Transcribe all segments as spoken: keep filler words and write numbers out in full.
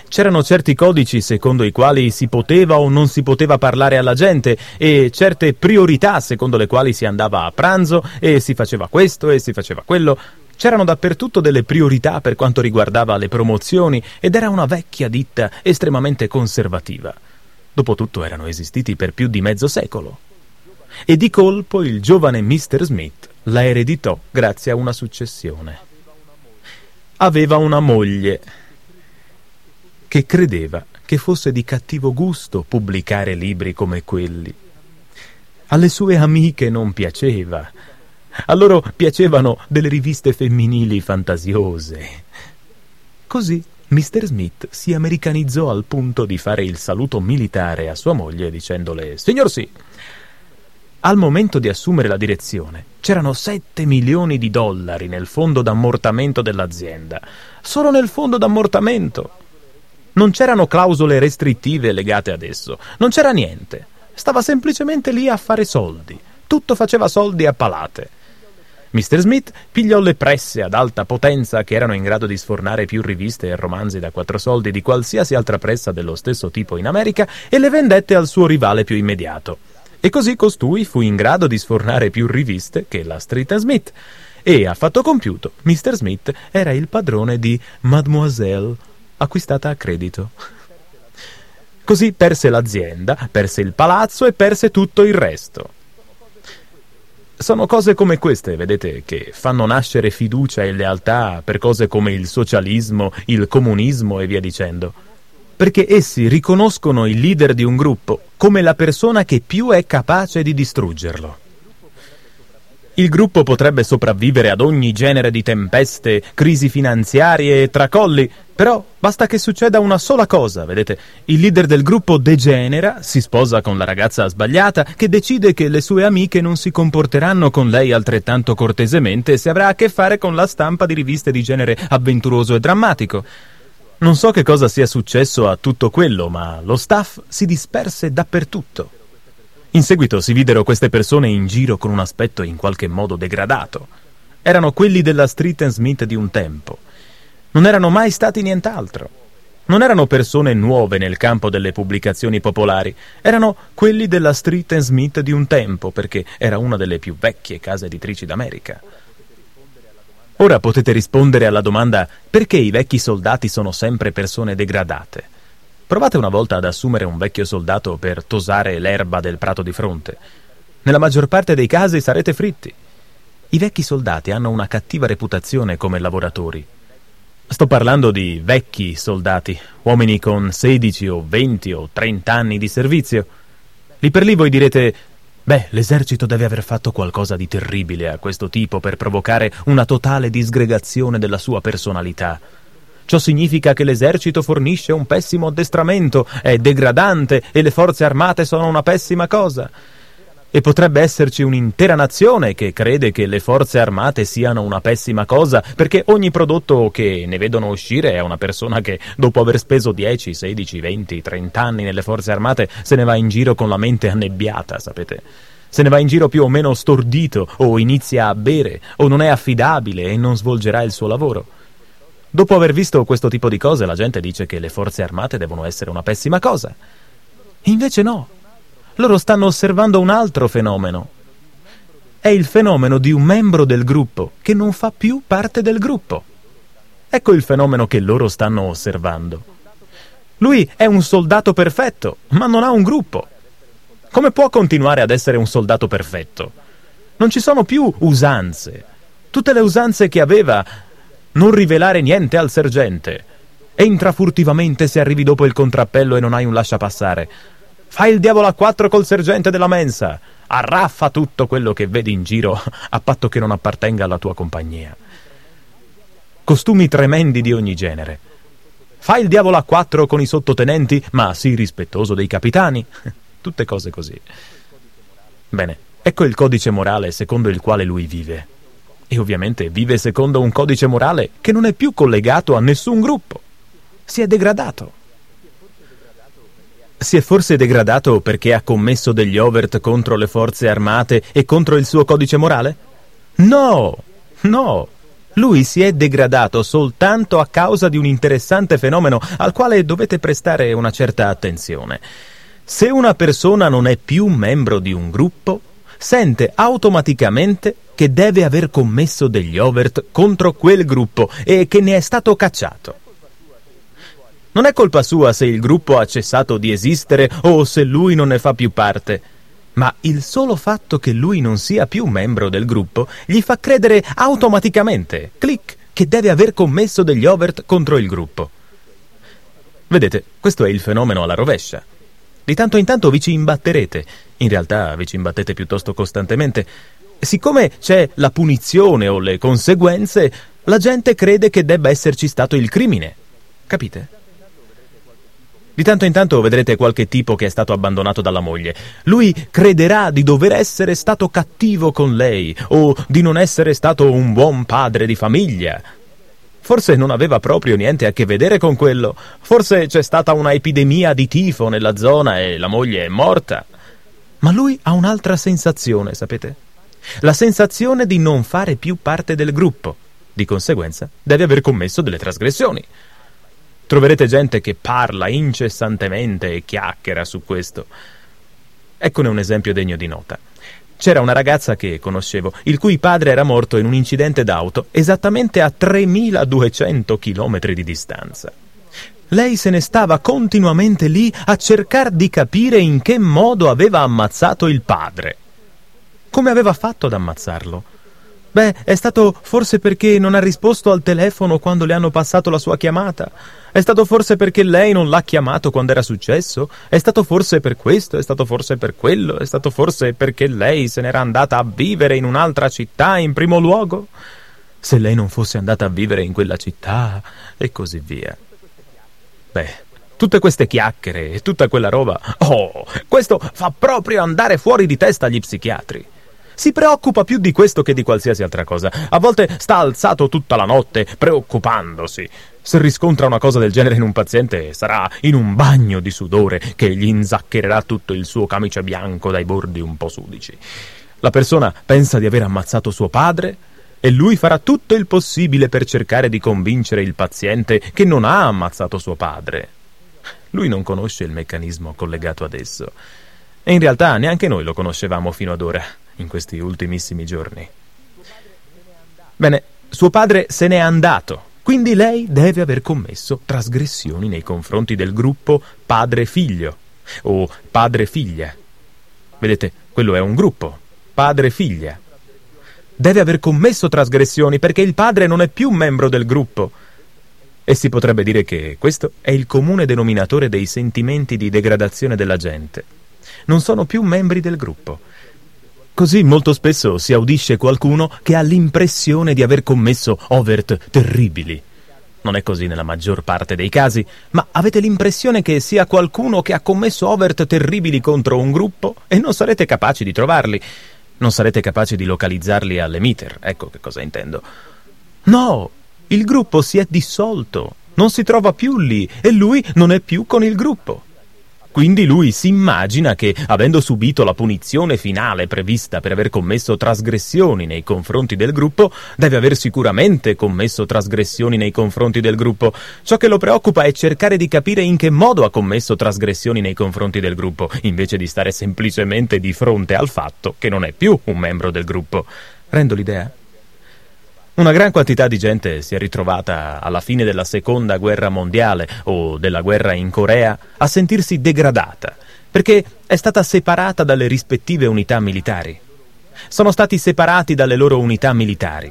C'erano certi codici secondo i quali si poteva o non si poteva parlare alla gente e certe priorità secondo le quali si andava a pranzo e si faceva questo e si faceva quello. C'erano dappertutto delle priorità per quanto riguardava le promozioni ed era una vecchia ditta estremamente conservativa. Dopotutto erano esistiti per più di mezzo secolo. E di colpo il giovane mister Smith la ereditò grazie a una successione. Aveva una moglie che credeva che fosse di cattivo gusto pubblicare libri come quelli. Alle sue amiche non piaceva. A loro piacevano delle riviste femminili fantasiose. Così mister Smith si americanizzò al punto di fare il saluto militare a sua moglie dicendole: «Signor sì». Al momento di assumere la direzione c'erano sette milioni di dollari nel fondo d'ammortamento dell'azienda. Solo nel fondo d'ammortamento. Non c'erano clausole restrittive legate ad esso. Non c'era niente. Stava semplicemente lì a fare soldi. Tutto faceva soldi a palate. mister Smith pigliò le presse ad alta potenza che erano in grado di sfornare più riviste e romanzi da quattro soldi di qualsiasi altra pressa dello stesso tipo in America e le vendette al suo rivale più immediato. E così costui fu in grado di sfornare più riviste che la Street and Smith. E a fatto compiuto, mister Smith era il padrone di Mademoiselle, acquistata a credito. Così perse l'azienda, perse il palazzo e perse tutto il resto. Sono cose come queste, vedete, che fanno nascere fiducia e lealtà per cose come il socialismo, il comunismo e via dicendo. Perché essi riconoscono il leader di un gruppo come la persona che più è capace di distruggerlo. Il gruppo potrebbe sopravvivere ad ogni genere di tempeste, crisi finanziarie e tracolli, però basta che succeda una sola cosa, vedete? Il leader del gruppo degenera, si sposa con la ragazza sbagliata, che decide che le sue amiche non si comporteranno con lei altrettanto cortesemente se avrà a che fare con la stampa di riviste di genere avventuroso e drammatico. Non so che cosa sia successo a tutto quello, ma lo staff si disperse dappertutto. In seguito si videro queste persone in giro con un aspetto in qualche modo degradato. Erano quelli della Street and Smith di un tempo. Non erano mai stati nient'altro. Non erano persone nuove nel campo delle pubblicazioni popolari. Erano quelli della Street and Smith di un tempo, perché era una delle più vecchie case editrici d'America. Ora potete rispondere alla domanda: perché i vecchi soldati sono sempre persone degradate? Provate una volta ad assumere un vecchio soldato per tosare l'erba del prato di fronte. Nella maggior parte dei casi sarete fritti. I vecchi soldati hanno una cattiva reputazione come lavoratori. Sto parlando di vecchi soldati, uomini con sedici o venti o trenta anni di servizio. Lì per lì voi direte: beh, l'esercito deve aver fatto qualcosa di terribile a questo tipo per provocare una totale disgregazione della sua personalità. Ciò significa che l'esercito fornisce un pessimo addestramento, è degradante e le forze armate sono una pessima cosa. E potrebbe esserci un'intera nazione che crede che le forze armate siano una pessima cosa, perché ogni prodotto che ne vedono uscire è una persona che, dopo aver speso dieci, sedici, venti, trenta anni nelle forze armate, se ne va in giro con la mente annebbiata, sapete? Se ne va in giro più o meno stordito, o inizia a bere, o non è affidabile e non svolgerà il suo lavoro. Dopo aver visto questo tipo di cose, la gente dice che le forze armate devono essere una pessima cosa. Invece no. Loro stanno osservando un altro fenomeno. È il fenomeno di un membro del gruppo che non fa più parte del gruppo. Ecco il fenomeno che loro stanno osservando. Lui è un soldato perfetto, ma non ha un gruppo. Come può continuare ad essere un soldato perfetto? Non ci sono più usanze. Tutte le usanze che aveva: non rivelare niente al sergente, entra furtivamente se arrivi dopo il contrappello e non hai un lasciapassare, fai il diavolo a quattro col sergente della mensa, arraffa tutto quello che vedi in giro a patto che non appartenga alla tua compagnia. Costumi tremendi di ogni genere. Fai il diavolo a quattro con i sottotenenti, ma sii rispettoso dei capitani. Tutte cose così. Bene, ecco il codice morale secondo il quale lui vive. E ovviamente vive secondo un codice morale che non è più collegato a nessun gruppo. Si è degradato. Si è forse degradato perché ha commesso degli overt contro le forze armate e contro il suo codice morale? No, no. Lui si è degradato soltanto a causa di un interessante fenomeno al quale dovete prestare una certa attenzione. Se una persona non è più membro di un gruppo, sente automaticamente che deve aver commesso degli overt contro quel gruppo e che ne è stato cacciato. Non è colpa sua se il gruppo ha cessato di esistere o se lui non ne fa più parte, ma il solo fatto che lui non sia più membro del gruppo gli fa credere automaticamente, clic, che deve aver commesso degli overt contro il gruppo. Vedete, questo è il fenomeno alla rovescia. Di tanto in tanto vi ci imbatterete, in realtà vi ci imbattete piuttosto costantemente. Siccome c'è la punizione o le conseguenze, la gente crede che debba esserci stato il crimine. Capite? Di tanto in tanto vedrete qualche tipo che è stato abbandonato dalla moglie. Lui crederà di dover essere stato cattivo con lei o di non essere stato un buon padre di famiglia. Forse non aveva proprio niente a che vedere con quello. Forse c'è stata una epidemia di tifo nella zona e la moglie è morta. Ma lui ha un'altra sensazione, sapete? La sensazione di non fare più parte del gruppo. Di conseguenza, deve aver commesso delle trasgressioni. Troverete gente che parla incessantemente e chiacchiera su questo. Eccone un esempio degno di nota. C'era una ragazza che conoscevo, il cui padre era morto in un incidente d'auto esattamente a tremiladuecento chilometri di distanza. Lei se ne stava continuamente lì a cercare di capire in che modo aveva ammazzato il padre. Come aveva fatto ad ammazzarlo? Beh, è stato forse perché non ha risposto al telefono quando le hanno passato la sua chiamata? È stato forse perché lei non l'ha chiamato quando era successo? È stato forse per questo? È stato forse per quello? È stato forse perché lei se n'era andata a vivere in un'altra città in primo luogo? Se lei non fosse andata a vivere in quella città e così via. Beh, tutte queste chiacchiere e tutta quella roba, oh, questo fa proprio andare fuori di testa gli psichiatri. Si preoccupa più di questo che di qualsiasi altra cosa. A volte sta alzato tutta la notte preoccupandosi. Se riscontra una cosa del genere in un paziente, sarà in un bagno di sudore che gli inzacchererà tutto il suo camice bianco dai bordi un po' sudici. La persona pensa di aver ammazzato suo padre e lui farà tutto il possibile per cercare di convincere il paziente che non ha ammazzato suo padre. Lui non conosce il meccanismo collegato ad esso. E in realtà neanche noi lo conoscevamo fino ad ora, in questi ultimissimi giorni. Bene, suo padre se n'è andato, quindi lei deve aver commesso trasgressioni nei confronti del gruppo padre-figlio o padre-figlia. Vedete, quello è un gruppo, padre-figlia. Deve aver commesso trasgressioni perché il padre non è più membro del gruppo. E si potrebbe dire che questo è il comune denominatore dei sentimenti di degradazione della gente. Non sono più membri del gruppo. Così molto spesso si audisce qualcuno che ha l'impressione di aver commesso overt terribili. Non è così nella maggior parte dei casi, ma avete l'impressione che sia qualcuno che ha commesso overt terribili contro un gruppo e non sarete capaci di trovarli. Non sarete capaci di localizzarli all'emiter, ecco che cosa intendo. No, il gruppo si è dissolto, non si trova più lì e lui non è più con il gruppo. Quindi lui si immagina che, avendo subito la punizione finale prevista per aver commesso trasgressioni nei confronti del gruppo, deve aver sicuramente commesso trasgressioni nei confronti del gruppo. Ciò che lo preoccupa è cercare di capire in che modo ha commesso trasgressioni nei confronti del gruppo, invece di stare semplicemente di fronte al fatto che non è più un membro del gruppo. Rendo l'idea? Una gran quantità di gente si è ritrovata alla fine della seconda guerra mondiale o della guerra in Corea a sentirsi degradata, perché è stata separata dalle rispettive unità militari. Sono stati separati dalle loro unità militari.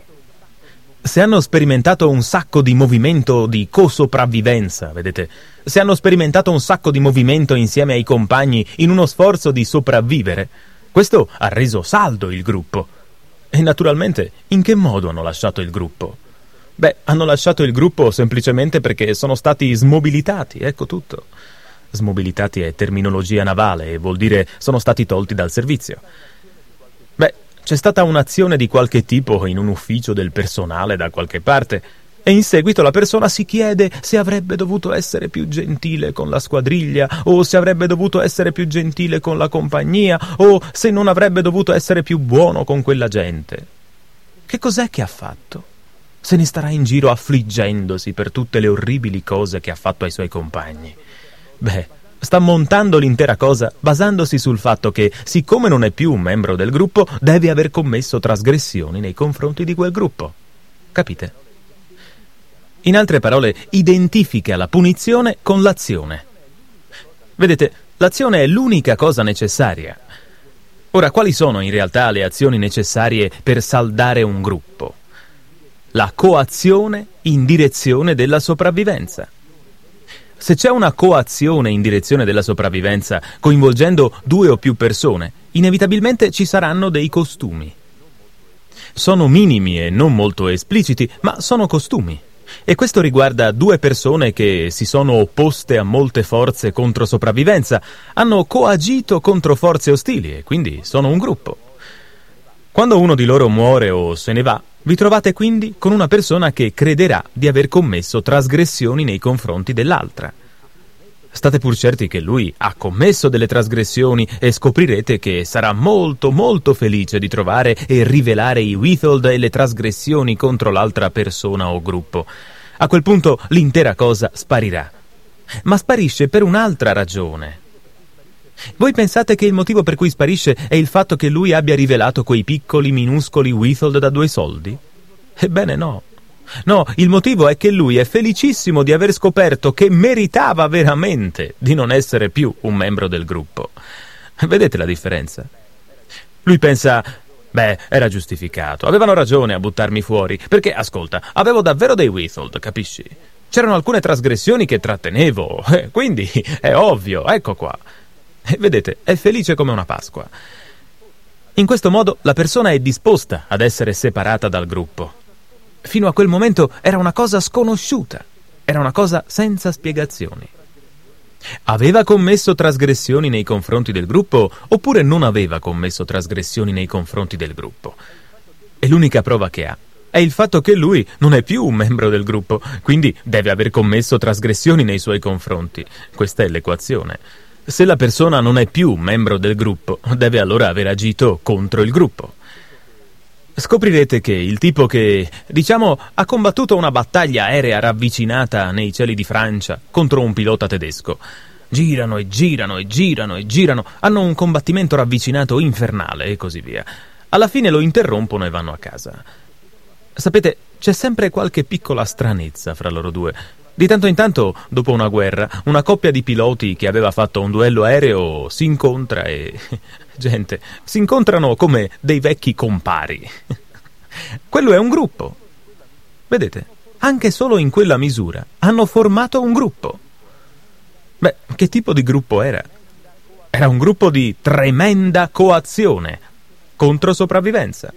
Se hanno sperimentato un sacco di movimento di co-sopravvivenza, vedete, se hanno sperimentato un sacco di movimento insieme ai compagni in uno sforzo di sopravvivere, questo ha reso saldo il gruppo. E naturalmente, in che modo hanno lasciato il gruppo? Beh, hanno lasciato il gruppo semplicemente perché sono stati smobilitati, ecco tutto. Smobilitati è terminologia navale e vuol dire sono stati tolti dal servizio. Beh, c'è stata un'azione di qualche tipo in un ufficio del personale da qualche parte e in seguito la persona si chiede se avrebbe dovuto essere più gentile con la squadriglia o se avrebbe dovuto essere più gentile con la compagnia o se non avrebbe dovuto essere più buono con quella gente. Che cos'è che ha fatto? Se ne starà in giro affliggendosi per tutte le orribili cose che ha fatto ai suoi compagni. Beh, sta montando l'intera cosa basandosi sul fatto che, siccome non è più un membro del gruppo, deve aver commesso trasgressioni nei confronti di quel gruppo. Capite? In altre parole, identifica la punizione con l'azione. Vedete, l'azione è l'unica cosa necessaria. Ora, quali sono in realtà le azioni necessarie per saldare un gruppo? La coazione in direzione della sopravvivenza. Se c'è una coazione in direzione della sopravvivenza coinvolgendo due o più persone, inevitabilmente ci saranno dei costumi. Sono minimi e non molto espliciti, ma sono costumi. E questo riguarda due persone che si sono opposte a molte forze contro sopravvivenza, hanno coagito contro forze ostili e quindi sono un gruppo. Quando uno di loro muore o se ne va, vi trovate quindi con una persona che crederà di aver commesso trasgressioni nei confronti dell'altra. State pur certi che lui ha commesso delle trasgressioni e scoprirete che sarà molto molto felice di trovare e rivelare i withhold e le trasgressioni contro l'altra persona o gruppo. A quel punto l'intera cosa sparirà. Ma sparisce per un'altra ragione. Voi pensate che il motivo per cui sparisce è il fatto che lui abbia rivelato quei piccoli minuscoli withhold da due soldi? Ebbene no. No, il motivo è che lui è felicissimo di aver scoperto che meritava veramente di non essere più un membro del gruppo. Vedete la differenza? Lui pensa, beh, era giustificato, avevano ragione a buttarmi fuori, perché, ascolta, avevo davvero dei withhold, capisci? C'erano alcune trasgressioni che trattenevo, eh, quindi è ovvio, ecco qua. E vedete, è felice come una Pasqua. In questo modo la persona è disposta ad essere separata dal gruppo. Fino a quel momento era una cosa sconosciuta, era una cosa senza spiegazioni. Aveva commesso trasgressioni nei confronti del gruppo oppure non aveva commesso trasgressioni nei confronti del gruppo? E l'unica prova che ha è il fatto che lui non è più un membro del gruppo, quindi deve aver commesso trasgressioni nei suoi confronti. Questa è l'equazione. Se la persona non è più membro del gruppo, deve allora aver agito contro il gruppo. Scoprirete che il tipo che, diciamo, ha combattuto una battaglia aerea ravvicinata nei cieli di Francia contro un pilota tedesco. Girano e girano e girano e girano, hanno un combattimento ravvicinato infernale e così via. Alla fine lo interrompono e vanno a casa. Sapete, c'è sempre qualche piccola stranezza fra loro due. Di tanto in tanto, dopo una guerra, una coppia di piloti che aveva fatto un duello aereo si incontra e... gente, si incontrano come dei vecchi compari. Quello è un gruppo. Vedete, anche solo in quella misura hanno formato un gruppo. Beh, che tipo di gruppo era? Era un gruppo di tremenda coazione contro sopravvivenza.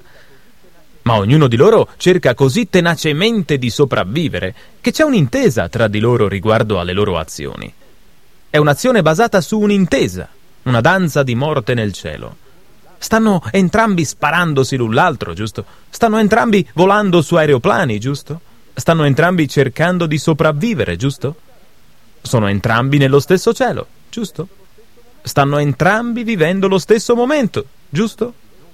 Ma ognuno di loro cerca così tenacemente di sopravvivere che c'è un'intesa tra di loro riguardo alle loro azioni. È un'azione basata su un'intesa, una danza di morte nel cielo. Stanno entrambi sparandosi l'un l'altro, giusto? Stanno entrambi volando su aeroplani, giusto? Stanno entrambi cercando di sopravvivere, giusto? Sono entrambi nello stesso cielo, giusto? Stanno entrambi vivendo lo stesso momento, giusto?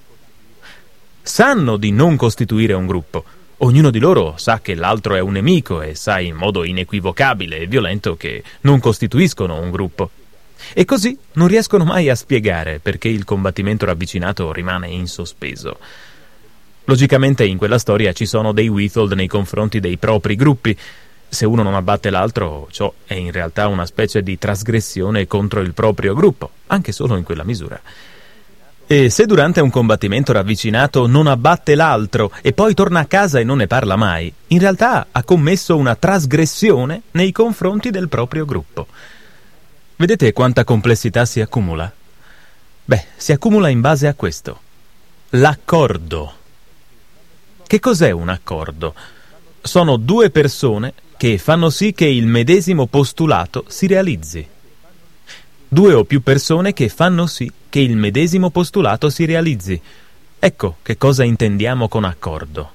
Sanno di non costituire un gruppo. Ognuno di loro sa che l'altro è un nemico e sa in modo inequivocabile e violento che non costituiscono un gruppo. E così non riescono mai a spiegare perché il combattimento ravvicinato rimane in sospeso. Logicamente in quella storia ci sono dei withhold nei confronti dei propri gruppi. Se uno non abbatte l'altro, ciò è in realtà una specie di trasgressione contro il proprio gruppo, anche solo in quella misura. E se durante un combattimento ravvicinato non abbatte l'altro e poi torna a casa e non ne parla mai, in realtà ha commesso una trasgressione nei confronti del proprio gruppo. Vedete quanta complessità si accumula? Beh, si accumula in base a questo. L'accordo. Che cos'è un accordo? Sono due persone che fanno sì che il medesimo postulato si realizzi. Due o più persone che fanno sì che il medesimo postulato si realizzi. Ecco che cosa intendiamo con accordo.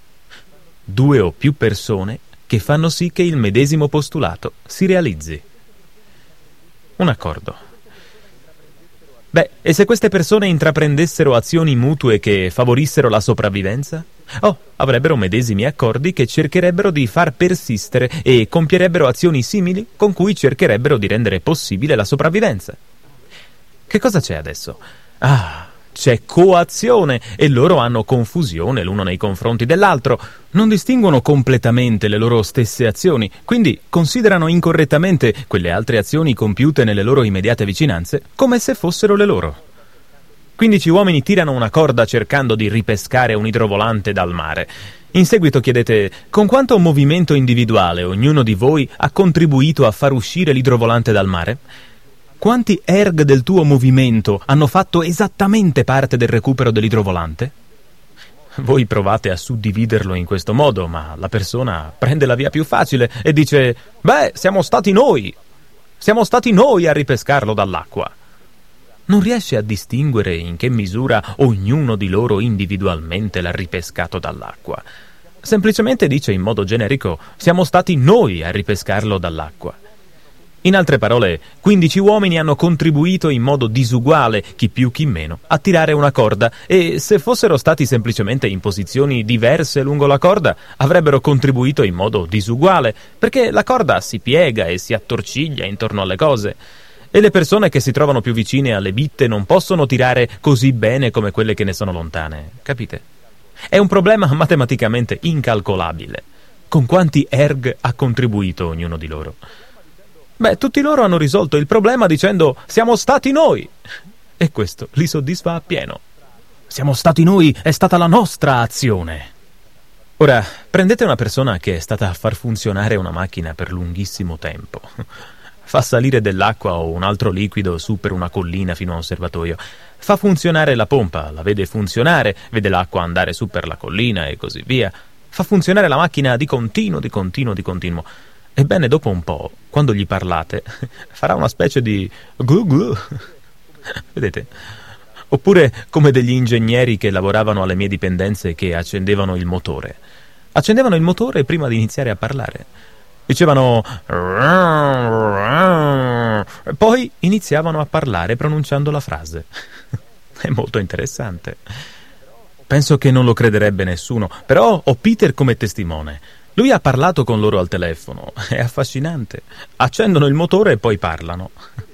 Due o più persone che fanno sì che il medesimo postulato si realizzi. Un accordo. Beh, e se queste persone intraprendessero azioni mutue che favorissero la sopravvivenza? Oh, avrebbero medesimi accordi che cercherebbero di far persistere e compierebbero azioni simili con cui cercherebbero di rendere possibile la sopravvivenza. Che cosa c'è adesso? Ah, c'è coazione e loro hanno confusione l'uno nei confronti dell'altro, non distinguono completamente le loro stesse azioni, quindi considerano incorrettamente quelle altre azioni compiute nelle loro immediate vicinanze come se fossero le loro. quindici uomini tirano una corda cercando di ripescare un idrovolante dal mare. In seguito chiedete: con quanto movimento individuale ognuno di voi ha contribuito a far uscire l'idrovolante dal mare? Quanti erg del tuo movimento hanno fatto esattamente parte del recupero dell'idrovolante? Voi provate a suddividerlo in questo modo, ma la persona prende la via più facile e dice: beh, siamo stati noi! Siamo stati noi a ripescarlo dall'acqua. Non riesce a distinguere in che misura ognuno di loro individualmente l'ha ripescato dall'acqua. Semplicemente dice in modo generico: siamo stati noi a ripescarlo dall'acqua. In altre parole, quindici uomini hanno contribuito in modo disuguale, chi più chi meno, a tirare una corda e se fossero stati semplicemente in posizioni diverse lungo la corda, avrebbero contribuito in modo disuguale, perché la corda si piega e si attorciglia intorno alle cose. E le persone che si trovano più vicine alle bitte non possono tirare così bene come quelle che ne sono lontane, capite? È un problema matematicamente incalcolabile. Con quanti erg ha contribuito ognuno di loro? Beh, tutti loro hanno risolto il problema dicendo: siamo stati noi! E questo li soddisfa appieno. Siamo stati noi, è stata la nostra azione. Ora, prendete una persona che è stata a far funzionare una macchina per lunghissimo tempo. Fa salire dell'acqua o un altro liquido su per una collina fino a un serbatoio. Fa funzionare la pompa, la vede funzionare, vede l'acqua andare su per la collina e così via. Fa funzionare la macchina di continuo, di continuo, di continuo. Ebbene, dopo un po', quando gli parlate, farà una specie di glu glu. Vedete? Oppure come degli ingegneri che lavoravano alle mie dipendenze che accendevano il motore. Accendevano il motore prima di iniziare a parlare. Dicevano e poi iniziavano a parlare pronunciando la frase. È molto interessante. Penso che non lo crederebbe nessuno, però ho Peter come testimone. Lui ha parlato con loro al telefono. È affascinante. Accendono il motore e poi parlano.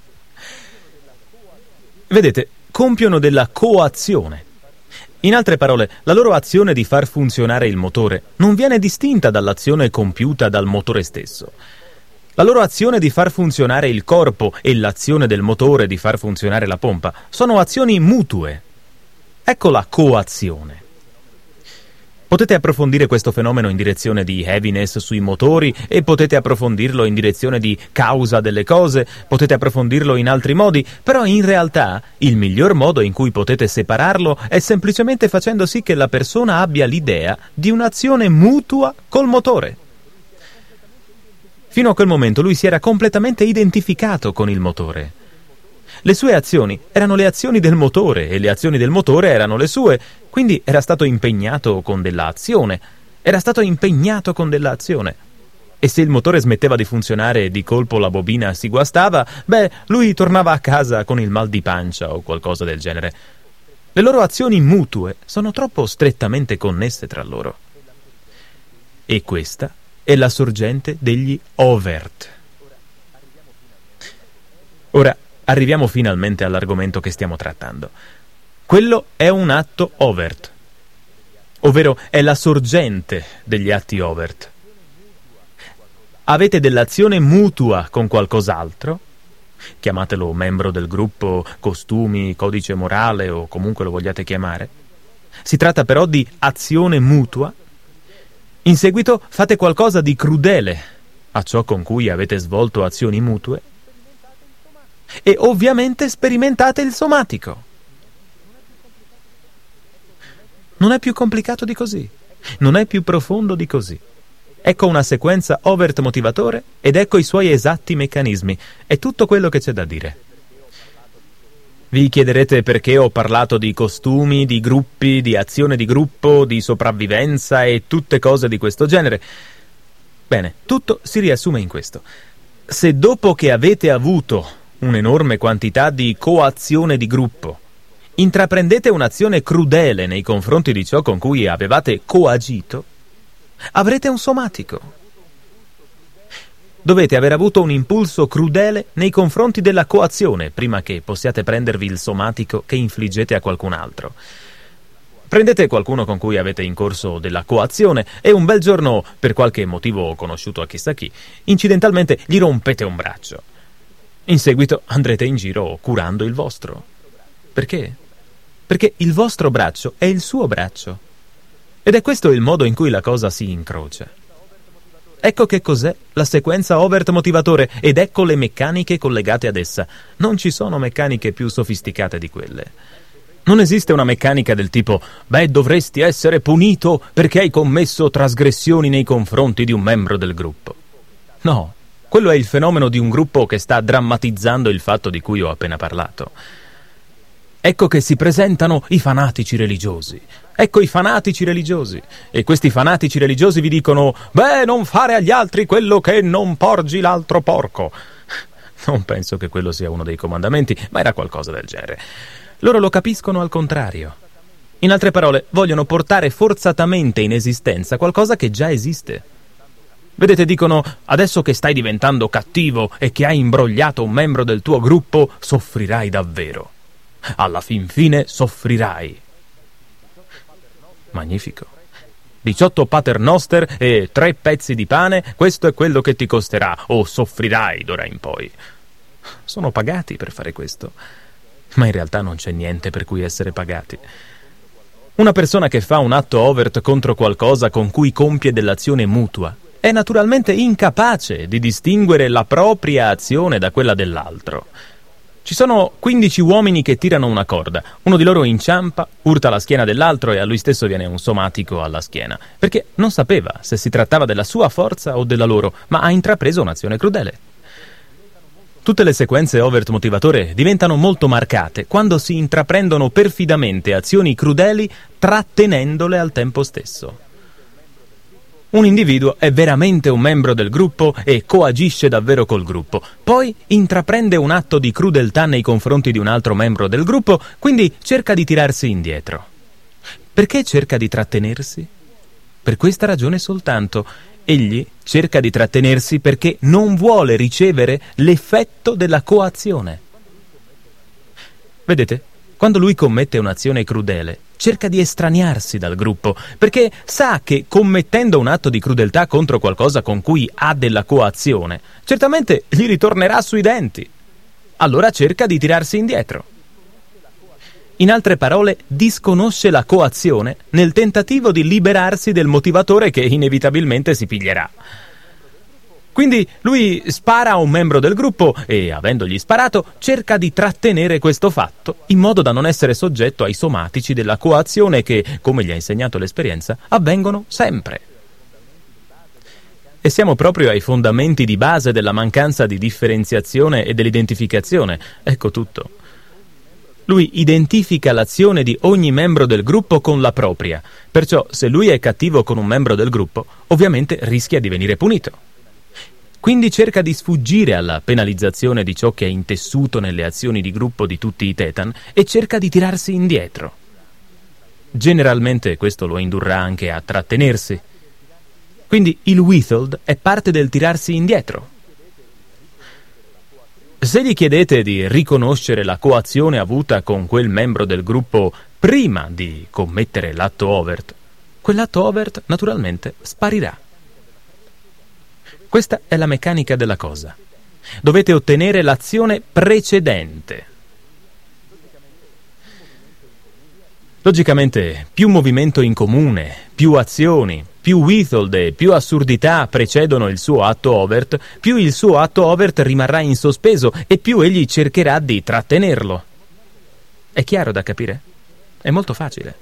Vedete, compiono della coazione. In altre parole, la loro azione di far funzionare il motore non viene distinta dall'azione compiuta dal motore stesso. La loro azione di far funzionare il corpo e l'azione del motore di far funzionare la pompa sono azioni mutue. Ecco la coazione. Potete approfondire questo fenomeno in direzione di heaviness sui motori e potete approfondirlo in direzione di causa delle cose, potete approfondirlo in altri modi, però in realtà il miglior modo in cui potete separarlo è semplicemente facendo sì che la persona abbia l'idea di un'azione mutua col motore. Fino a quel momento lui si era completamente identificato con il motore. Le sue azioni erano le azioni del motore e le azioni del motore erano le sue, quindi era stato impegnato con della azione, era stato impegnato con della azione. E se il motore smetteva di funzionare e di colpo la bobina si guastava, beh, lui tornava a casa con il mal di pancia o qualcosa del genere. Le loro azioni mutue sono troppo strettamente connesse tra loro. E questa è la sorgente degli overt. Ora, arriviamo finalmente all'argomento che stiamo trattando. Quello è un atto overt, ovvero è la sorgente degli atti overt. Avete dell'azione mutua con qualcos'altro, chiamatelo membro del gruppo, costumi, codice morale o comunque lo vogliate chiamare. Si tratta però di azione mutua. In seguito fate qualcosa di crudele a ciò con cui avete svolto azioni mutue. E ovviamente sperimentate il somatico. Non è più complicato di così, non è più profondo di così. Ecco una sequenza overt motivatore ed ecco i suoi esatti meccanismi. È tutto quello che c'è da dire. Vi chiederete perché ho parlato di costumi, di gruppi, di azione di gruppo, di sopravvivenza e tutte cose di questo genere. Bene, tutto si riassume in questo. Se dopo che avete avuto un'enorme quantità di coazione di gruppo, intraprendete un'azione crudele nei confronti di ciò con cui avevate coagito, avrete un somatico. Dovete aver avuto un impulso crudele nei confronti della coazione prima che possiate prendervi il somatico che infliggete a qualcun altro. Prendete qualcuno con cui avete in corso della coazione e un bel giorno, per qualche motivo conosciuto a chissà chi, incidentalmente gli rompete un braccio. In seguito andrete in giro curando il vostro. Perché? Perché il vostro braccio è il suo braccio. Ed è questo il modo in cui la cosa si incrocia. Ecco che cos'è la sequenza overt motivatore ed ecco le meccaniche collegate ad essa. Non ci sono meccaniche più sofisticate di quelle. Non esiste una meccanica del tipo «Beh, dovresti essere punito perché hai commesso trasgressioni nei confronti di un membro del gruppo». No, quello è il fenomeno di un gruppo che sta drammatizzando il fatto di cui ho appena parlato. Ecco che si presentano i fanatici religiosi. Ecco i fanatici religiosi. E questi fanatici religiosi vi dicono «Beh, non fare agli altri quello che non porgi l'altro porco». Non penso che quello sia uno dei comandamenti, ma era qualcosa del genere. Loro lo capiscono al contrario. In altre parole, vogliono portare forzatamente in esistenza qualcosa che già esiste. Vedete, dicono, adesso che stai diventando cattivo e che hai imbrogliato un membro del tuo gruppo, soffrirai davvero. Alla fin fine soffrirai. Magnifico. diciotto paternoster e tre pezzi di pane, questo è quello che ti costerà, o soffrirai d'ora in poi. Sono pagati per fare questo. Ma in realtà non c'è niente per cui essere pagati. Una persona che fa un atto overt contro qualcosa con cui compie dell'azione mutua è naturalmente incapace di distinguere la propria azione da quella dell'altro. Ci sono quindici uomini che tirano una corda, uno di loro inciampa, urta la schiena dell'altro e a lui stesso viene un somatico alla schiena, perché non sapeva se si trattava della sua forza o della loro, ma ha intrapreso un'azione crudele. Tutte le sequenze overt motivatore diventano molto marcate quando si intraprendono perfidamente azioni crudeli trattenendole al tempo stesso. Un individuo è veramente un membro del gruppo e coagisce davvero col gruppo. Poi intraprende un atto di crudeltà nei confronti di un altro membro del gruppo, quindi cerca di tirarsi indietro. Perché cerca di trattenersi? Per questa ragione soltanto. Egli cerca di trattenersi perché non vuole ricevere l'effetto della coazione. Vedete? Quando lui commette un'azione crudele, cerca di estraniarsi dal gruppo, perché sa che commettendo un atto di crudeltà contro qualcosa con cui ha della coazione, certamente gli ritornerà sui denti. Allora cerca di tirarsi indietro. In altre parole, disconosce la coazione nel tentativo di liberarsi del motivatore che inevitabilmente si piglierà. Quindi lui spara a un membro del gruppo e, avendogli sparato, cerca di trattenere questo fatto in modo da non essere soggetto ai somatici della coazione che, come gli ha insegnato l'esperienza, avvengono sempre. E siamo proprio ai fondamenti di base della mancanza di differenziazione e dell'identificazione. Ecco tutto. Lui identifica l'azione di ogni membro del gruppo con la propria. Perciò, se lui è cattivo con un membro del gruppo, ovviamente rischia di venire punito. Quindi cerca di sfuggire alla penalizzazione di ciò che è intessuto nelle azioni di gruppo di tutti i Tetan e cerca di tirarsi indietro. Generalmente questo lo indurrà anche a trattenersi. Quindi il withhold è parte del tirarsi indietro. Se gli chiedete di riconoscere la coazione avuta con quel membro del gruppo prima di commettere l'atto overt, quell'atto overt naturalmente sparirà. Questa è la meccanica della cosa. Dovete ottenere l'azione precedente. Logicamente, più movimento in comune, più azioni, più withhold e più assurdità precedono il suo atto overt, più il suo atto overt rimarrà in sospeso e più egli cercherà di trattenerlo. È chiaro da capire? È molto facile.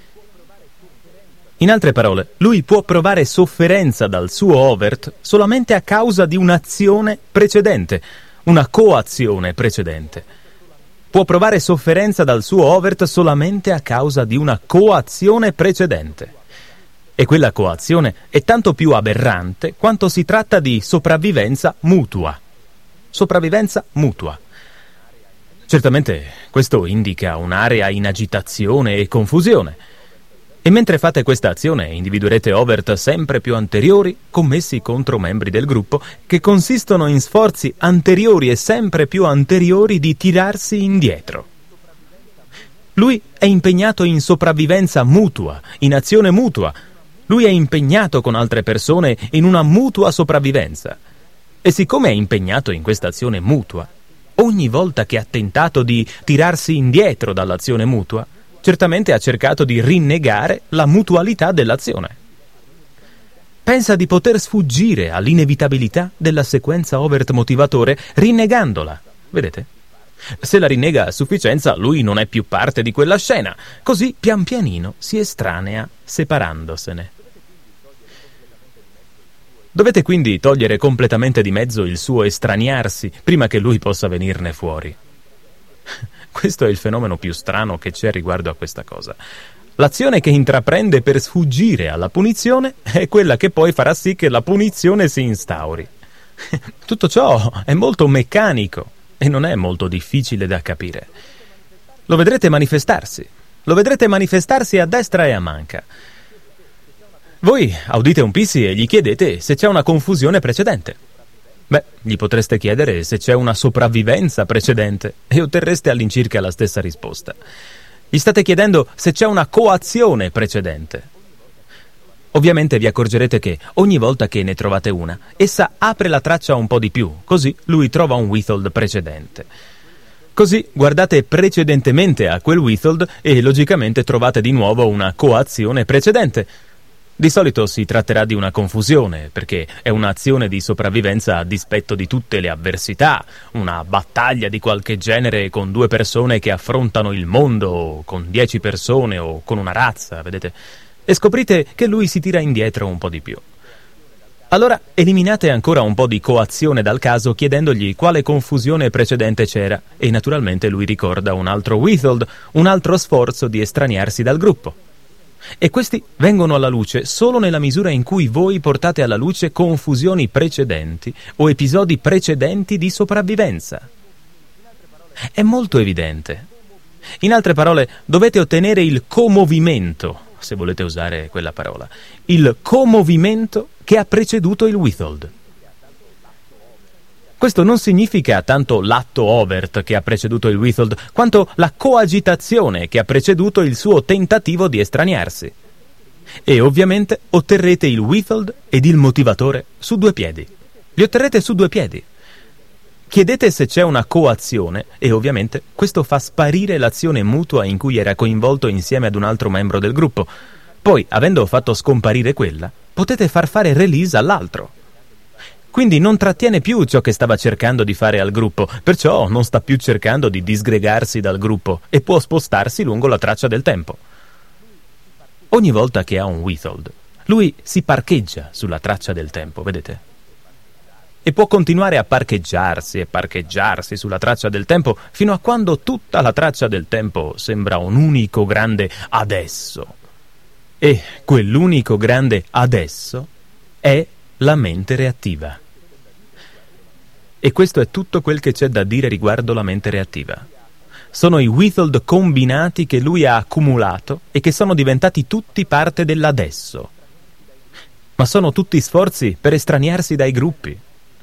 In altre parole, lui può provare sofferenza dal suo overt solamente a causa di un'azione precedente, una coazione precedente. Può provare sofferenza dal suo overt solamente a causa di una coazione precedente. E quella coazione è tanto più aberrante quanto si tratta di sopravvivenza mutua. Sopravvivenza mutua. Certamente questo indica un'area in agitazione e confusione. E mentre fate questa azione individuerete overt sempre più anteriori commessi contro membri del gruppo che consistono in sforzi anteriori e sempre più anteriori di tirarsi indietro. Lui è impegnato in sopravvivenza mutua, in azione mutua. Lui è impegnato con altre persone in una mutua sopravvivenza. E siccome è impegnato in questa azione mutua, ogni volta che ha tentato di tirarsi indietro dall'azione mutua, certamente ha cercato di rinnegare la mutualità dell'azione. Pensa di poter sfuggire all'inevitabilità della sequenza overt motivatore rinnegandola. Vedete? Se la rinnega a sufficienza, lui non è più parte di quella scena. Così, pian pianino, si estranea separandosene. Dovete quindi togliere completamente di mezzo il suo estraniarsi prima che lui possa venirne fuori. Questo è il fenomeno più strano che c'è riguardo a questa cosa. L'azione che intraprende per sfuggire alla punizione è quella che poi farà sì che la punizione si instauri. Tutto ciò è molto meccanico e non è molto difficile da capire. Lo vedrete manifestarsi. Lo vedrete manifestarsi a destra e a manca. Voi audite un Pissi e gli chiedete se c'è una confusione precedente. Beh, gli potreste chiedere se c'è una sopravvivenza precedente e otterreste all'incirca la stessa risposta. Gli state chiedendo se c'è una coazione precedente. Ovviamente vi accorgerete che ogni volta che ne trovate una, essa apre la traccia un po' di più, così lui trova un withhold precedente. Così guardate precedentemente a quel withhold e logicamente trovate di nuovo una coazione precedente. Di solito si tratterà di una confusione, perché è un'azione di sopravvivenza a dispetto di tutte le avversità, una battaglia di qualche genere con due persone che affrontano il mondo, o con dieci persone, o con una razza, vedete? E scoprite che lui si tira indietro un po' di più. Allora eliminate ancora un po' di coazione dal caso chiedendogli quale confusione precedente c'era, e naturalmente lui ricorda un altro withhold, un altro sforzo di estraniarsi dal gruppo. E questi vengono alla luce solo nella misura in cui voi portate alla luce confusioni precedenti o episodi precedenti di sopravvivenza. È molto evidente. In altre parole, dovete ottenere il comovimento, se volete usare quella parola, il comovimento che ha preceduto il withhold. Questo non significa tanto l'atto overt che ha preceduto il withhold, quanto la coagitazione che ha preceduto il suo tentativo di estraniarsi. E ovviamente otterrete il withhold ed il motivatore su due piedi. Li otterrete su due piedi. Chiedete se c'è una coazione e ovviamente questo fa sparire l'azione mutua in cui era coinvolto insieme ad un altro membro del gruppo. Poi, avendo fatto scomparire quella, potete far fare release all'altro. Quindi non trattiene più ciò che stava cercando di fare al gruppo, perciò non sta più cercando di disgregarsi dal gruppo e può spostarsi lungo la traccia del tempo. Ogni volta che ha un withhold, lui si parcheggia sulla traccia del tempo, vedete? E può continuare a parcheggiarsi e parcheggiarsi sulla traccia del tempo fino a quando tutta la traccia del tempo sembra un unico grande adesso. E quell'unico grande adesso è la mente reattiva. E questo è tutto quel che c'è da dire riguardo la mente reattiva. Sono i withhold combinati che lui ha accumulato e che sono diventati tutti parte dell'adesso. Ma sono tutti sforzi per estraniarsi dai gruppi.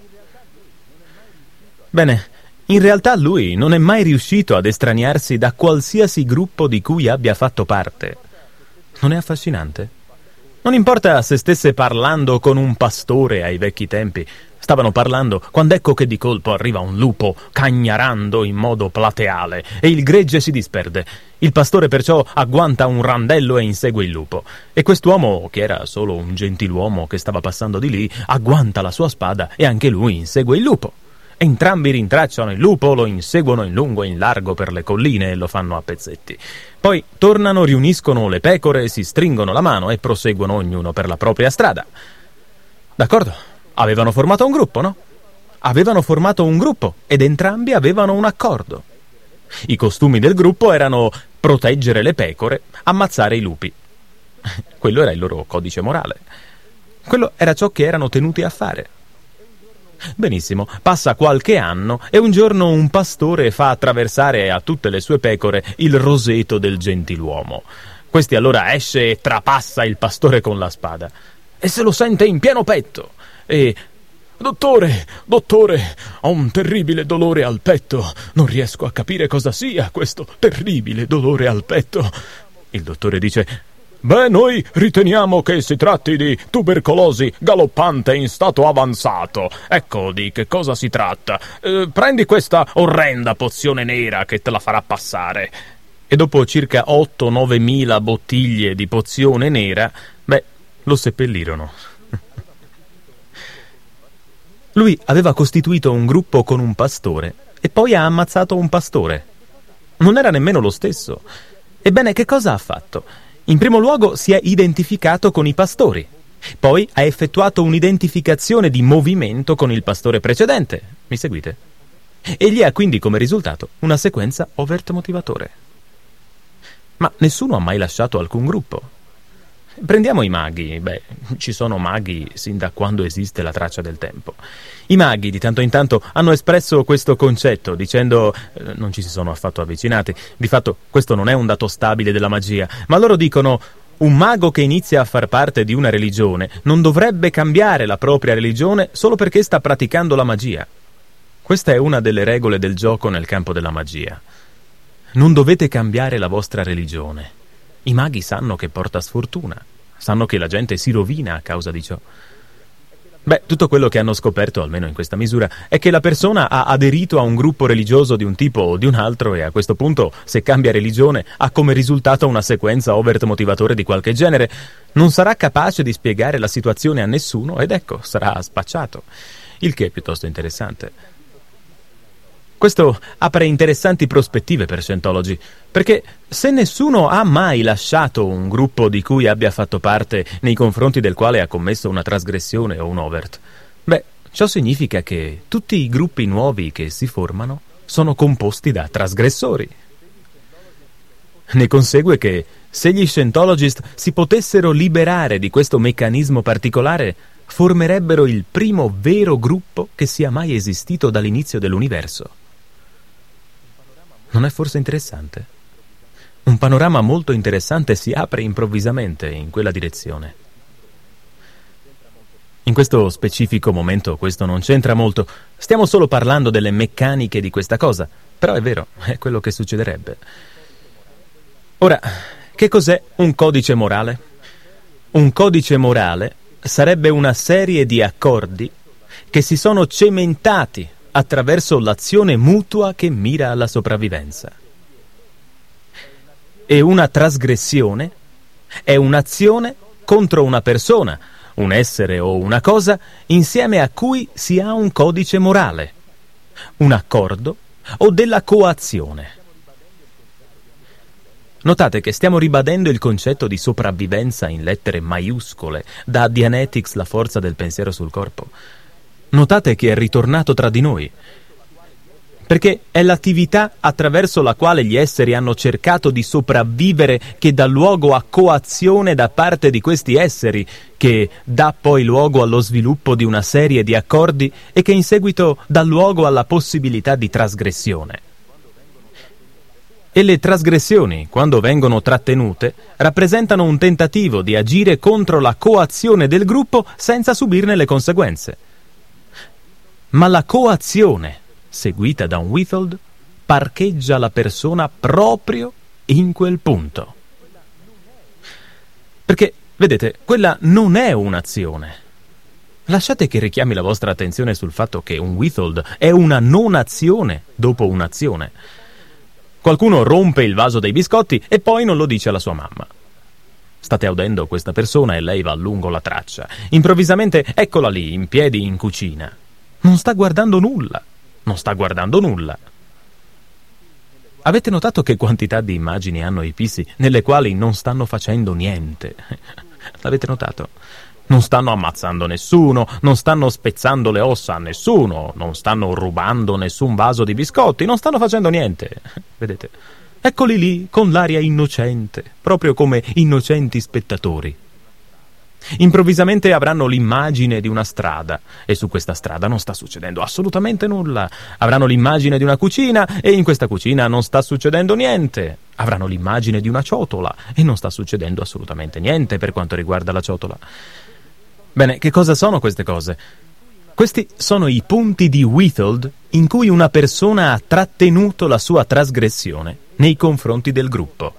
Bene, in realtà lui non è mai riuscito ad estraniarsi da qualsiasi gruppo di cui abbia fatto parte. Non è affascinante? Non importa se stesse parlando con un pastore ai vecchi tempi. Stavano parlando quando ecco che di colpo arriva un lupo cagnarando in modo plateale e il gregge si disperde. Il pastore perciò agguanta un randello e insegue il lupo. E quest'uomo, che era solo un gentiluomo che stava passando di lì, agguanta la sua spada e anche lui insegue il lupo. Entrambi rintracciano il lupo, lo inseguono in lungo e in largo per le colline e lo fanno a pezzetti. Poi tornano, riuniscono le pecore, si stringono la mano e proseguono ognuno per la propria strada. D'accordo? Avevano formato un gruppo, no? Avevano formato un gruppo ed entrambi avevano un accordo. I costumi del gruppo erano proteggere le pecore, ammazzare i lupi. Quello era il loro codice morale. Quello era ciò che erano tenuti a fare. Benissimo, passa qualche anno e un giorno un pastore fa attraversare a tutte le sue pecore il roseto del gentiluomo. Questi allora esce e trapassa il pastore con la spada e se lo sente in pieno petto e... «Dottore, dottore, ho un terribile dolore al petto. Non riesco a capire cosa sia questo terribile dolore al petto». Il dottore dice: «Beh, noi riteniamo che si tratti di tubercolosi galoppante in stato avanzato. Ecco di che cosa si tratta. Eh, prendi questa orrenda pozione nera che te la farà passare». E dopo circa otto nove mila bottiglie di pozione nera, beh, lo seppellirono. Lui aveva costituito un gruppo con un pastore e poi ha ammazzato un pastore. Non era nemmeno lo stesso. Ebbene, che cosa ha fatto? In primo luogo si è identificato con i pastori. Poi ha effettuato un'identificazione di movimento con il pastore precedente. Mi seguite? E gli ha quindi come risultato una sequenza overt motivatore. Ma nessuno ha mai lasciato alcun gruppo. Prendiamo i maghi. Beh, ci sono maghi sin da quando esiste la traccia del tempo. I maghi di tanto in tanto hanno espresso questo concetto dicendo eh, non ci si sono affatto avvicinati. Di fatto questo non è un dato stabile della magia, ma loro dicono: un mago che inizia a far parte di una religione non dovrebbe cambiare la propria religione solo perché sta praticando la magia. Questa è una delle regole del gioco nel campo della magia. Non dovete cambiare la vostra religione. I maghi sanno che porta sfortuna, sanno che la gente si rovina a causa di ciò. Beh, tutto quello che hanno scoperto, almeno in questa misura, è che la persona ha aderito a un gruppo religioso di un tipo o di un altro e a questo punto, se cambia religione, ha come risultato una sequenza overt motivatore di qualche genere. Non sarà capace di spiegare la situazione a nessuno ed ecco, sarà spacciato. Il che è piuttosto interessante. Questo apre interessanti prospettive per Scientology, perché se nessuno ha mai lasciato un gruppo di cui abbia fatto parte nei confronti del quale ha commesso una trasgressione o un overt, beh, ciò significa che tutti i gruppi nuovi che si formano sono composti da trasgressori. Ne consegue che se gli Scientologist si potessero liberare di questo meccanismo particolare, formerebbero il primo vero gruppo che sia mai esistito dall'inizio dell'universo. Non è forse interessante? Un panorama molto interessante si apre improvvisamente in quella direzione. In questo specifico momento questo non c'entra molto, stiamo solo parlando delle meccaniche di questa cosa, però è vero, è quello che succederebbe. Ora, che cos'è un codice morale? Un codice morale sarebbe una serie di accordi che si sono cementati attraverso l'azione mutua che mira alla sopravvivenza. E una trasgressione è un'azione contro una persona, un essere o una cosa insieme a cui si ha un codice morale, un accordo o della coazione. Notate che stiamo ribadendo il concetto di sopravvivenza in lettere maiuscole, da Dianetics, la forza del pensiero sul corpo. Notate che è ritornato tra di noi, perché è l'attività attraverso la quale gli esseri hanno cercato di sopravvivere che dà luogo a coazione da parte di questi esseri, che dà poi luogo allo sviluppo di una serie di accordi e che in seguito dà luogo alla possibilità di trasgressione. E le trasgressioni, quando vengono trattenute, rappresentano un tentativo di agire contro la coazione del gruppo senza subirne le conseguenze. Ma la coazione, seguita da un withhold, parcheggia la persona proprio in quel punto. Perché, vedete, quella non è un'azione. Lasciate che richiami la vostra attenzione sul fatto che un withhold è una non azione dopo un'azione. Qualcuno rompe il vaso dei biscotti e poi non lo dice alla sua mamma. State udendo questa persona e lei va lungo la traccia. Improvvisamente eccola lì, in piedi in cucina. Non sta guardando nulla. Non sta guardando nulla. Avete notato che quantità di immagini hanno i pissi nelle quali non stanno facendo niente? L'avete notato? Non stanno ammazzando nessuno, non stanno spezzando le ossa a nessuno, non stanno rubando nessun vaso di biscotti, non stanno facendo niente. Vedete? Eccoli lì, con l'aria innocente, proprio come innocenti spettatori. Improvvisamente avranno l'immagine di una strada e su questa strada non sta succedendo assolutamente nulla. Avranno l'immagine di una cucina e in questa cucina non sta succedendo niente. Avranno l'immagine di una ciotola e non sta succedendo assolutamente niente per quanto riguarda la ciotola. Bene, che cosa sono queste cose? Questi sono i punti di Withold in cui una persona ha trattenuto la sua trasgressione nei confronti del gruppo.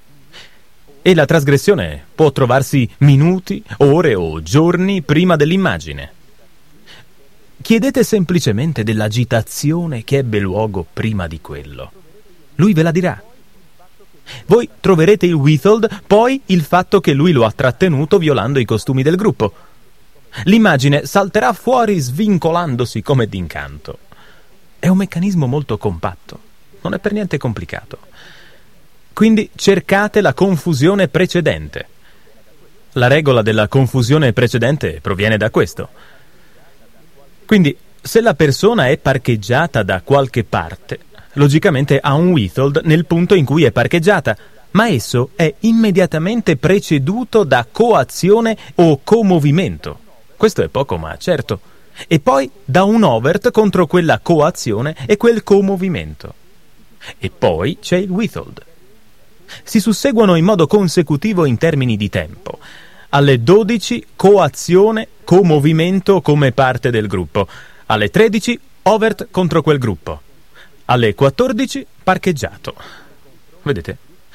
E la trasgressione può trovarsi minuti, ore o giorni prima dell'immagine. Chiedete semplicemente dell'agitazione che ebbe luogo prima di quello. Lui ve la dirà. Voi troverete il Withold, poi il fatto che lui lo ha trattenuto violando i costumi del gruppo. L'immagine salterà fuori svincolandosi come d'incanto. È un meccanismo molto compatto, non è per niente complicato. Quindi cercate la confusione precedente. La regola della confusione precedente proviene da questo. Quindi, se la persona è parcheggiata da qualche parte, logicamente ha un Withold nel punto in cui è parcheggiata, ma esso è immediatamente preceduto da coazione o comovimento. Questo è poco ma certo. E poi da un overt contro quella coazione e quel comovimento. E poi c'è il Withold. Si susseguono in modo consecutivo in termini di tempo. Alle dodici coazione, comovimento come parte del gruppo. Alle tredici overt contro quel gruppo. Alle quattordici parcheggiato. Vedete?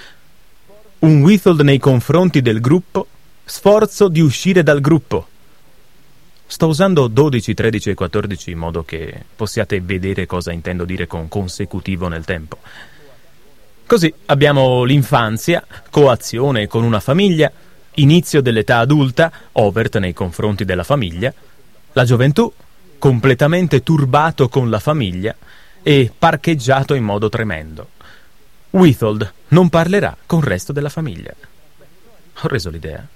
Un Withold nei confronti del gruppo, sforzo di uscire dal gruppo. Sto usando dodici, tredici e quattordici in modo che possiate vedere cosa intendo dire con consecutivo nel tempo. Così abbiamo l'infanzia, coazione con una famiglia, inizio dell'età adulta, overt nei confronti della famiglia, la gioventù, completamente turbato con la famiglia e parcheggiato in modo tremendo. Withold non parlerà con il resto della famiglia. Ho reso l'idea?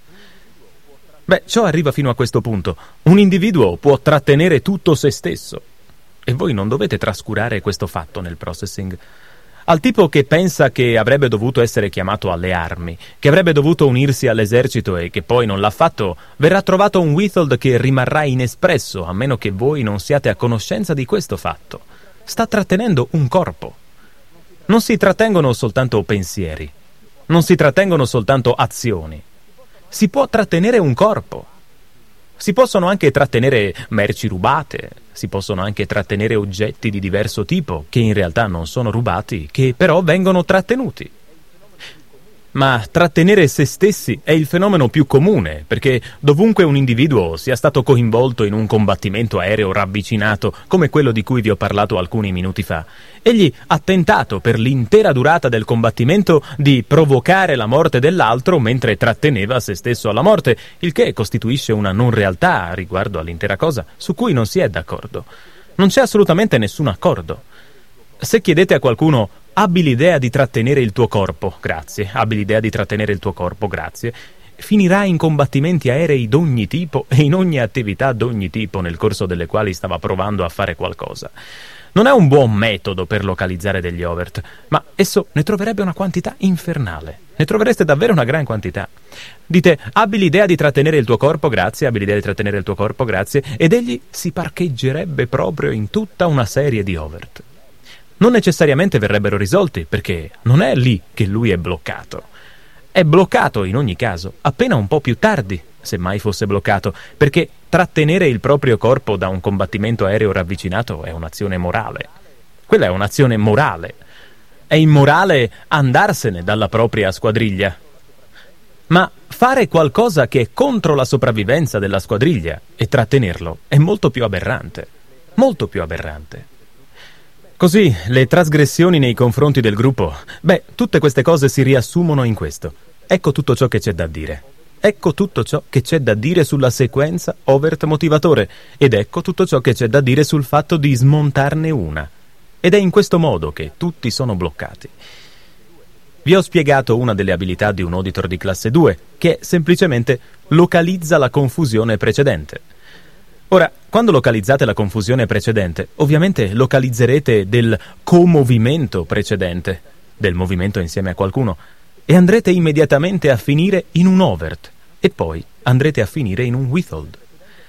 Beh, ciò arriva fino a questo punto. Un individuo può trattenere tutto se stesso e voi non dovete trascurare questo fatto nel processing. Al tipo che pensa che avrebbe dovuto essere chiamato alle armi, che avrebbe dovuto unirsi all'esercito e che poi non l'ha fatto, verrà trovato un Withold che rimarrà inespresso a meno che voi non siate a conoscenza di questo fatto. Sta trattenendo un corpo. Non si trattengono soltanto pensieri, non si trattengono soltanto azioni. Si può trattenere un corpo. Si possono anche trattenere merci rubate, si possono anche trattenere oggetti di diverso tipo, che in realtà non sono rubati, che però vengono trattenuti. Ma trattenere se stessi è il fenomeno più comune, perché dovunque un individuo sia stato coinvolto in un combattimento aereo ravvicinato, come quello di cui vi ho parlato alcuni minuti fa, egli ha tentato per l'intera durata del combattimento di provocare la morte dell'altro mentre tratteneva se stesso alla morte, il che costituisce una non realtà riguardo all'intera cosa, su cui non si è d'accordo. Non c'è assolutamente nessun accordo. Se chiedete a qualcuno abbi l'idea di trattenere il tuo corpo, grazie, abbi l'idea di trattenere il tuo corpo, grazie, finirà in combattimenti aerei d'ogni tipo e in ogni attività d'ogni tipo nel corso delle quali stava provando a fare qualcosa. Non è un buon metodo per localizzare degli overt, ma esso ne troverebbe una quantità infernale. Ne trovereste davvero una gran quantità. Dite, abbi l'idea di trattenere il tuo corpo, grazie, abbi l'idea di trattenere il tuo corpo, grazie, ed egli si parcheggerebbe proprio in tutta una serie di overt. Non necessariamente verrebbero risolti, perché non è lì che lui è bloccato. È bloccato in ogni caso, appena un po' più tardi, se mai fosse bloccato, perché trattenere il proprio corpo da un combattimento aereo ravvicinato è un'azione morale. Quella è un'azione morale. È immorale andarsene dalla propria squadriglia. Ma fare qualcosa che è contro la sopravvivenza della squadriglia e trattenerlo è molto più aberrante. Molto più aberrante. Così, le trasgressioni nei confronti del gruppo, beh, tutte queste cose si riassumono in questo. Ecco tutto ciò che c'è da dire. Ecco tutto ciò che c'è da dire sulla sequenza overt motivatore ed ecco tutto ciò che c'è da dire sul fatto di smontarne una. Ed è in questo modo che tutti sono bloccati. Vi ho spiegato una delle abilità di un auditor di classe due, che semplicemente localizza la confusione precedente. Ora, quando localizzate la confusione precedente, ovviamente localizzerete del comovimento precedente, del movimento insieme a qualcuno, e andrete immediatamente a finire in un overt, e poi andrete a finire in un withhold.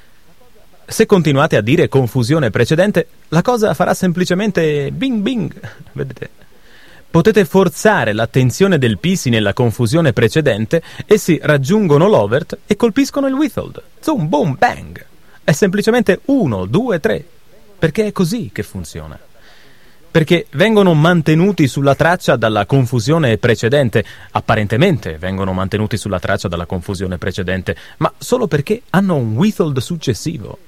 Se continuate a dire confusione precedente, la cosa farà semplicemente bing bing, vedete? Potete forzare l'attenzione del P C nella confusione precedente, essi raggiungono l'overt e colpiscono il withhold. Zoom, boom, bang! È semplicemente uno, due, tre, perché è così che funziona. Perché vengono mantenuti sulla traccia dalla confusione precedente, apparentemente vengono mantenuti sulla traccia dalla confusione precedente, ma solo perché hanno un withhold successivo.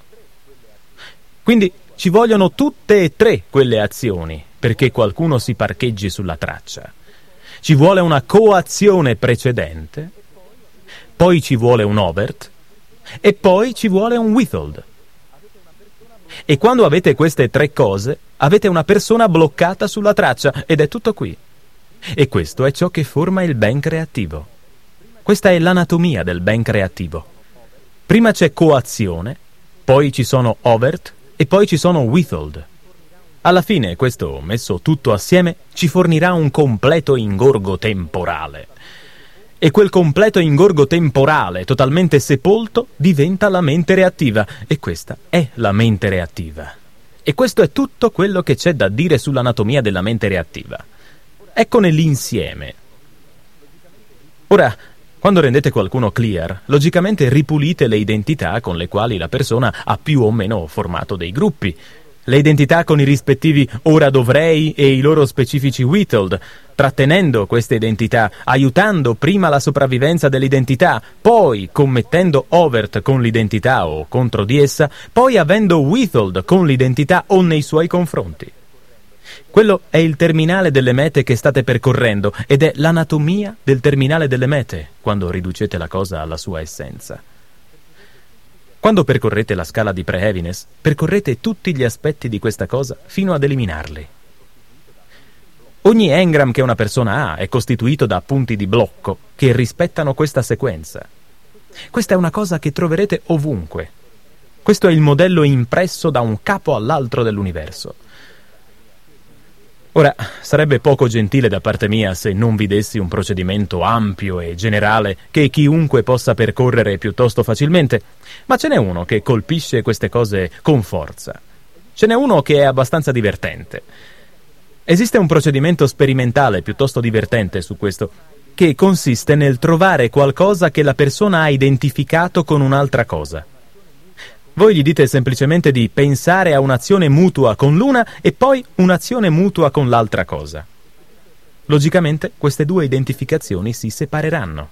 Quindi ci vogliono tutte e tre quelle azioni perché qualcuno si parcheggi sulla traccia. Ci vuole una coazione precedente, poi ci vuole un overt e poi ci vuole un withhold. E quando avete queste tre cose, avete una persona bloccata sulla traccia ed è tutto qui. E questo è ciò che forma il ben creativo. Questa è l'anatomia del ben creativo. Prima c'è coazione, poi ci sono overt e poi ci sono withhold. Alla fine, questo messo tutto assieme, ci fornirà un completo ingorgo temporale. E quel completo ingorgo temporale, totalmente sepolto, diventa la mente reattiva. E questa è la mente reattiva. E questo è tutto quello che c'è da dire sull'anatomia della mente reattiva. Eccone l'insieme. Ora, quando rendete qualcuno clear, logicamente ripulite le identità con le quali la persona ha più o meno formato dei gruppi. Le identità con i rispettivi ora dovrei e i loro specifici withhold, trattenendo queste identità, aiutando prima la sopravvivenza dell'identità, poi commettendo overt con l'identità o contro di essa, poi avendo withhold con l'identità o nei suoi confronti. Quello è il terminale delle mete che state percorrendo ed è l'anatomia del terminale delle mete quando riducete la cosa alla sua essenza. Quando percorrete la scala di pre-heaviness, percorrete tutti gli aspetti di questa cosa fino ad eliminarli. Ogni engram che una persona ha è costituito da punti di blocco che rispettano questa sequenza. Questa è una cosa che troverete ovunque. Questo è il modello impresso da un capo all'altro dell'universo. Ora, sarebbe poco gentile da parte mia se non vi dessi un procedimento ampio e generale che chiunque possa percorrere piuttosto facilmente, ma ce n'è uno che colpisce queste cose con forza. Ce n'è uno che è abbastanza divertente. Esiste un procedimento sperimentale piuttosto divertente su questo, che consiste nel trovare qualcosa che la persona ha identificato con un'altra cosa. Voi gli dite semplicemente di pensare a un'azione mutua con l'una e poi un'azione mutua con l'altra cosa. Logicamente queste due identificazioni si separeranno.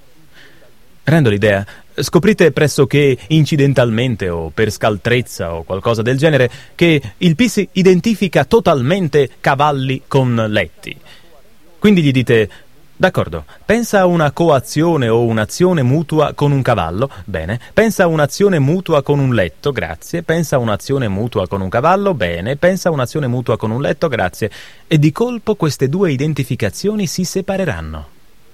Rendo l'idea, scoprite pressoché incidentalmente o per scaltrezza o qualcosa del genere che il P C identifica totalmente cavalli con letti. Quindi gli dite: d'accordo, pensa a una coazione o un'azione mutua con un cavallo, bene. Pensa a un'azione mutua con un letto, grazie. Pensa a un'azione mutua con un cavallo, bene. Pensa a un'azione mutua con un letto, grazie. E di colpo queste due identificazioni si separeranno.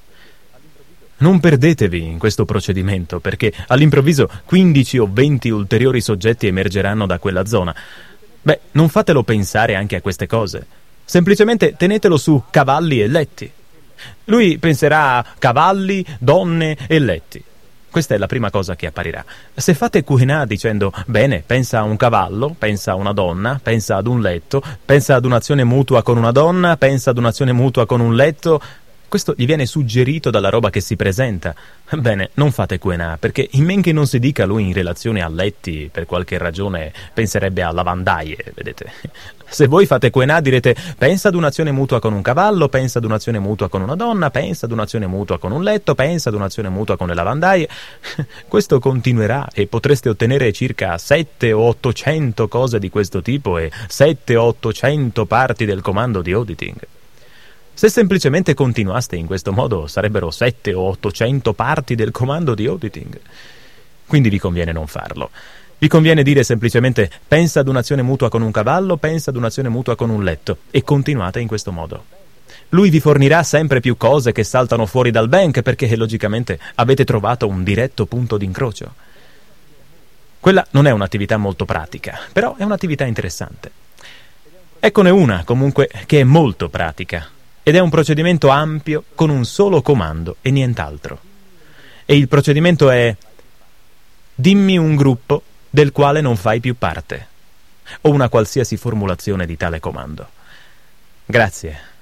Non perdetevi in questo procedimento, perché all'improvviso quindici o venti ulteriori soggetti emergeranno da quella zona. Beh, non fatelo pensare anche a queste cose. Semplicemente tenetelo su cavalli e letti. Lui penserà a cavalli, donne e letti. Questa è la prima cosa che apparirà. Se fate Q and A dicendo: bene, pensa a un cavallo, pensa a una donna, pensa ad un letto, pensa ad un'azione mutua con una donna, pensa ad un'azione mutua con un letto, questo gli viene suggerito dalla roba che si presenta. Bene, non fate Q and A, perché in men che non si dica lui in relazione a letti, per qualche ragione penserebbe a lavandaie, vedete. Se voi fate Q and A direte: pensa ad un'azione mutua con un cavallo, pensa ad un'azione mutua con una donna, pensa ad un'azione mutua con un letto, pensa ad un'azione mutua con le lavandaie. Questo continuerà e potreste ottenere circa sette o ottocento cose di questo tipo e sette o ottocento parti del comando di auditing. Se semplicemente continuaste in questo modo sarebbero sette o ottocento parti del comando di auditing. Quindi vi conviene non farlo. Vi conviene dire semplicemente: pensa ad un'azione mutua con un cavallo, pensa ad un'azione mutua con un letto, e continuate in questo modo. Lui vi fornirà sempre più cose che saltano fuori dal bank perché logicamente avete trovato un diretto punto d'incrocio. Quella non è un'attività molto pratica, però è un'attività interessante. Eccone una, comunque, che è molto pratica. Ed è un procedimento ampio con un solo comando e nient'altro. E il procedimento è: dimmi un gruppo del quale non fai più parte, o una qualsiasi formulazione di tale comando. Grazie.